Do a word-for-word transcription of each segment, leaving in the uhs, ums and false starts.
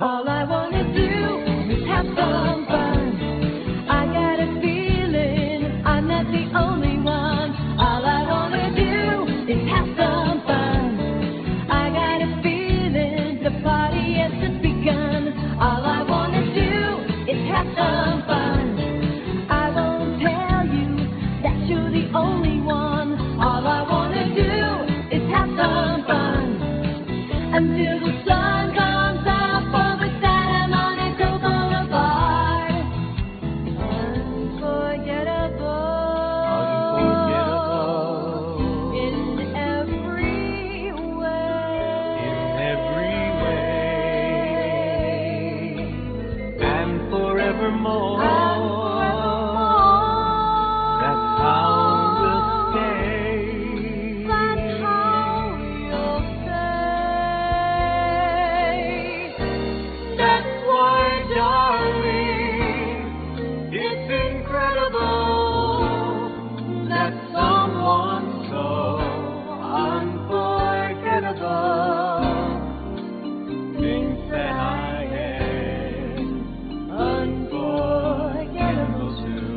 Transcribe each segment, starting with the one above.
All I wanna do is have some fun. I got a feeling I'm not the only one. All I wanna do is have some fun. I got a feeling the party has just begun. All I wanna do is have some fun. I won't tell you that you're the only one. All I wanna do is have some fun until the sun comes out for the Santa Monica Boulevard. Unforgettable. Unforgettable. In every way. In every way. And forevermore. That's how we'll stay. That's how you'll say. That's why, darling, it's incredible that someone so unforgettable thinks that I am unforgettable too.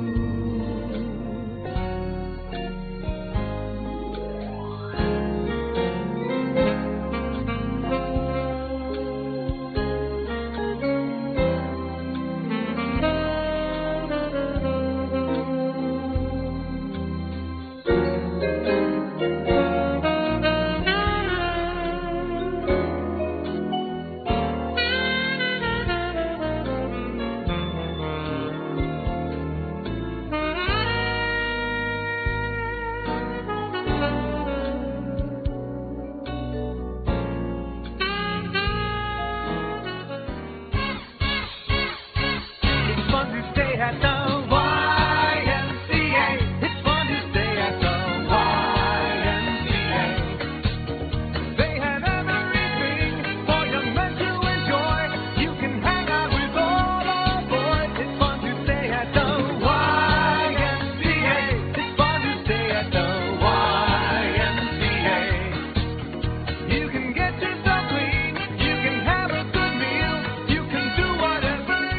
It's fun to stay at the Y M C A. It's fun to stay at the Y M C A. They have everything for young men to enjoy. You can hang out with all the boys. It's fun to stay at the Y M C A. It's fun to stay at the Y M C A. You can get yourself clean. You can have a good meal. You can do whatever you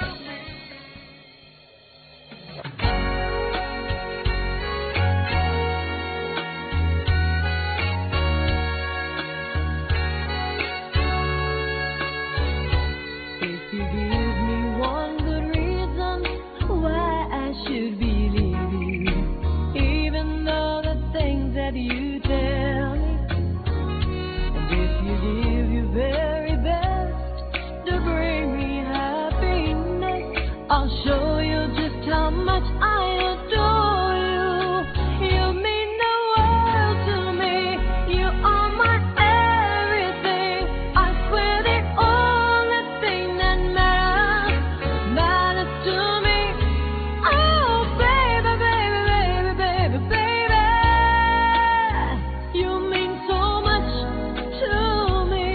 If you give me one good reason why I should believe you, even though the things that you tell me, and if you give your very best to bring me happiness, I'll show you just how much I adore you. You mean the world to me. You are my everything. I swear the only thing that matters, matters to me. Oh, baby, baby, baby, baby, baby. You mean so much to me.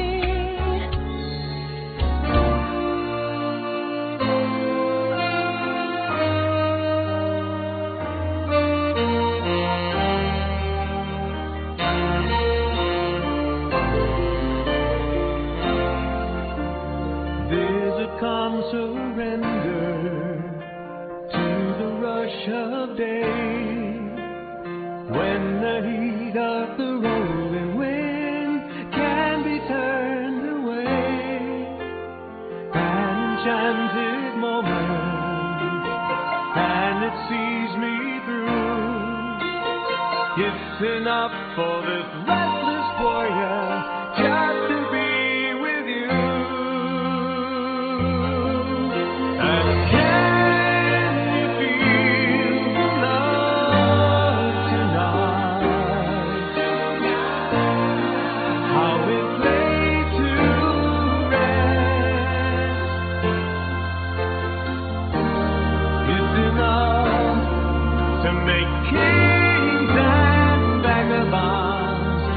There's a calm surrender to the rush of day when the heat of the rolling wind can be turned away. An enchanted moment, and it sees me through. It's enough for this restless warrior just to be with you. And can you feel the love tonight? How it lays to rest. It's enough to make kings and vagabonds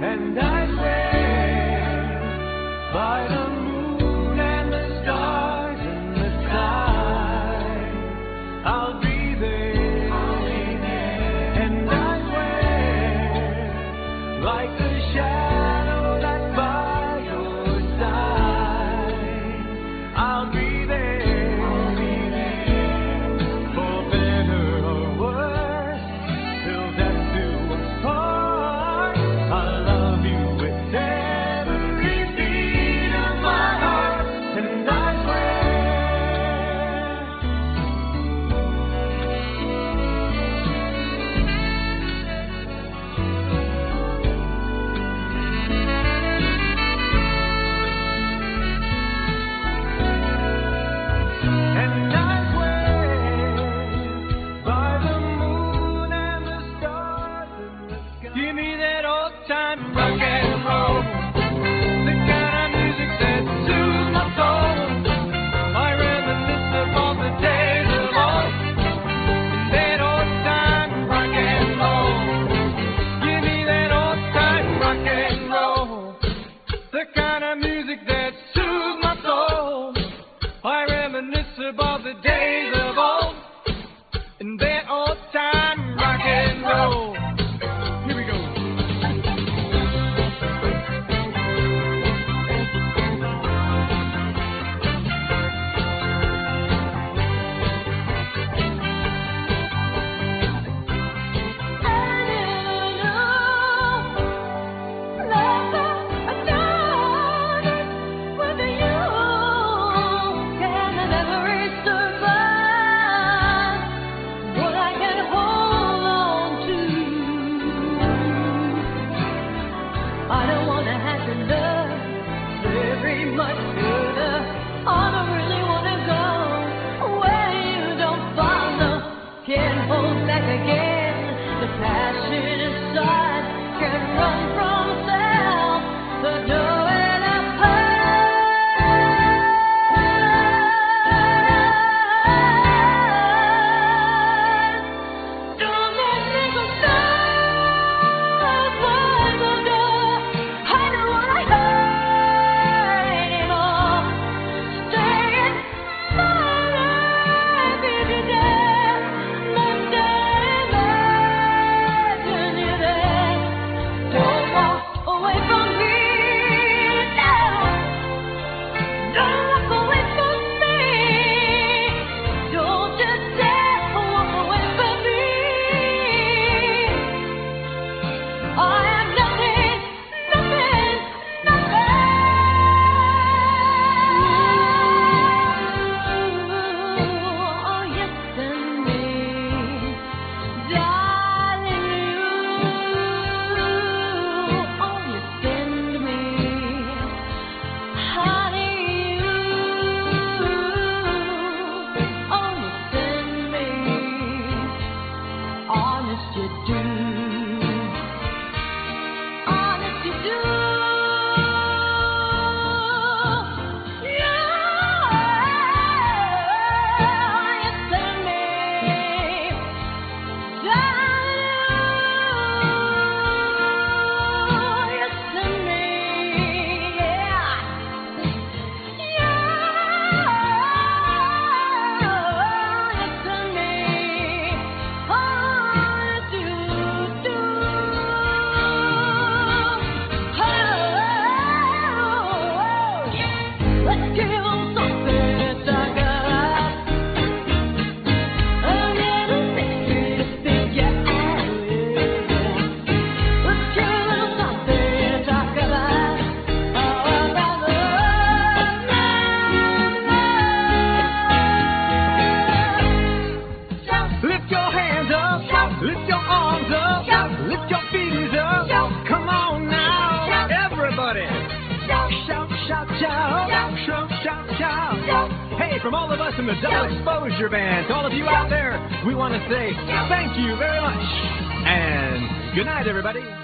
And I swear by the moon and the stars in the sky, I'll be there. And I swear, like the shadow that's by your side, I'll be there. For better or worse, till death do us part. I love you with every beat of my heart, and I swear. And I swear by the moon and the stars in the sky. Give me that old time rock and roll, the kind of music that soothes my soul. I reminisce of all the days of old. That old time rock and roll. Give me that old time rock and roll, the kind of music that soothes my soul. I reminisce of all the days of old, and that old time rock and roll. Here we go. I don't wanna have to love very much further. I don't really wanna go where you don't follow. Can't hold back again. The passion inside can run from itself. The door and a don't let me go stop. Why the door? I don't wanna hurt anymore. Stay in my life if you're there. Not imagine you there. Don't walk away from me now. Don't walk away from me. Don't just dare walk away from me. I am nothing, nothing, nothing. Oh, yes, and me, darling, you. Oh, yes, and me, honey, you. Oh, yes, and me, honest you do. Honest you do. Yeah, yes, and me, darling, yes, and me, yeah, yeah, yes, and me, honest you do. Let's give 'em something to talk about. A little mystery to figure out. Let's give 'em something to talk about. How about love, love? Lift your hands up, lift your arms up, lift your feet up. Come on now, everybody. Shout, shout, shout, shout, shout, shout, shout. Hey, from all of us in the Double Exposure Band, to all of you out there, we want to say thank you very much. And good night, everybody.